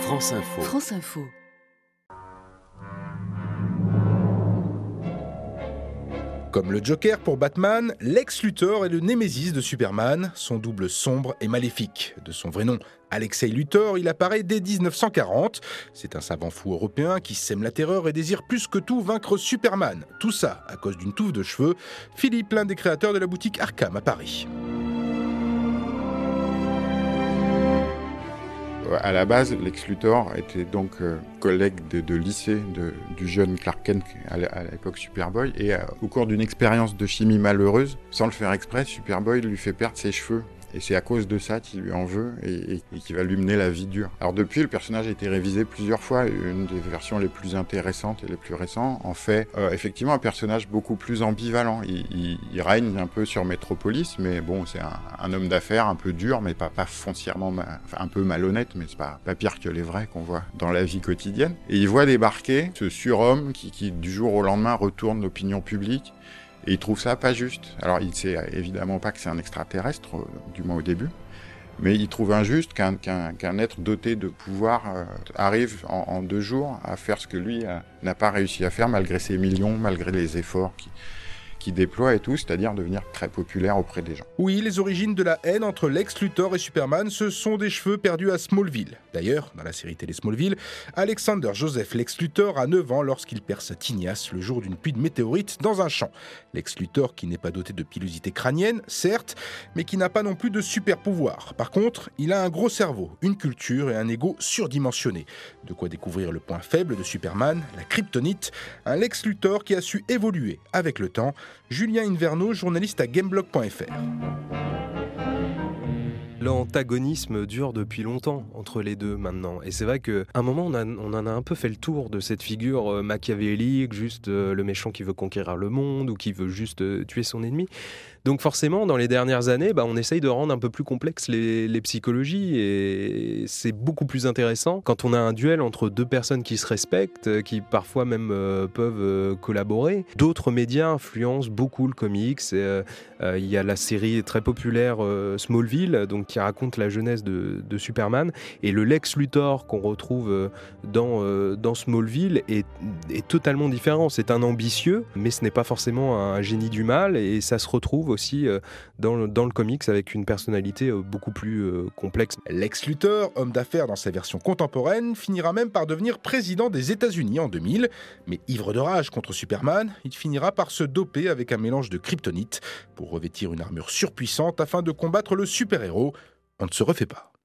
France Info. France Info. Comme le Joker pour Batman, Lex Luthor est le némésis de Superman, son double sombre et maléfique. De son vrai nom, Alexei Luthor, il apparaît dès 1940. C'est un savant fou européen qui sème la terreur et désire plus que tout vaincre Superman. Tout ça à cause d'une touffe de cheveux. Philippe, l'un des créateurs de la boutique Arkham à Paris. À la base, Lex Luthor était donc collègue de lycée du jeune Clark Kent à l'époque Superboy. Et au cours d'une expérience de chimie malheureuse, sans le faire exprès, Superboy lui fait perdre ses cheveux. Et c'est à cause de ça qu'il lui en veut et qui va lui mener la vie dure. Alors depuis, le personnage a été révisé plusieurs fois. Une des versions les plus intéressantes et les plus récentes en fait effectivement un personnage beaucoup plus ambivalent. Il règne un peu sur Metropolis, mais bon, c'est un homme d'affaires un peu dur, mais pas foncièrement, un peu malhonnête, mais c'est pas pire que les vrais qu'on voit dans la vie quotidienne. Et il voit débarquer ce surhomme qui du jour au lendemain retourne l'opinion publique. Et il trouve ça pas juste. Alors il sait évidemment pas que c'est un extraterrestre, du moins au début, mais il trouve injuste qu'un être doté de pouvoir arrive en 2 jours à faire ce que lui n'a pas réussi à faire malgré ses millions, malgré les efforts qui déploie et tout, c'est-à-dire devenir très populaire auprès des gens. Oui, les origines de la haine entre Lex Luthor et Superman, ce sont des cheveux perdus à Smallville. D'ailleurs, dans la série télé Smallville, Alexander Joseph Lex Luthor a 9 ans lorsqu'il perd sa tignasse le jour d'une pluie de météorites dans un champ. Lex Luthor qui n'est pas doté de pilosité crânienne, certes, mais qui n'a pas non plus de super pouvoir. Par contre, il a un gros cerveau, une culture et un ego surdimensionné. De quoi découvrir le point faible de Superman, la kryptonite, un Lex Luthor qui a su évoluer avec le temps. Julien Inverno, journaliste à Gameblog.fr. L'antagonisme dure depuis longtemps entre les deux maintenant. Et c'est vrai qu'à un moment, on en a un peu fait le tour de cette figure machiavélique, juste le méchant qui veut conquérir le monde ou qui veut juste tuer son ennemi. Donc forcément, dans les dernières années, on essaye de rendre un peu plus complexes les psychologies et c'est beaucoup plus intéressant quand on a un duel entre 2 personnes qui se respectent, qui parfois même peuvent collaborer. D'autres médias influencent beaucoup le comics. Il y a la série très populaire Smallville, donc qui raconte la jeunesse de Superman, et le Lex Luthor qu'on retrouve dans Smallville est totalement différent. C'est un ambitieux, mais ce n'est pas forcément un génie du mal, et ça se retrouve aussi dans le comics avec une personnalité beaucoup plus complexe. Lex Luthor, homme d'affaires dans sa version contemporaine, finira même par devenir président des États-Unis en 2000. Mais ivre de rage contre Superman, il finira par se doper avec un mélange de kryptonite pour revêtir une armure surpuissante afin de combattre le super-héros. On ne se refait pas.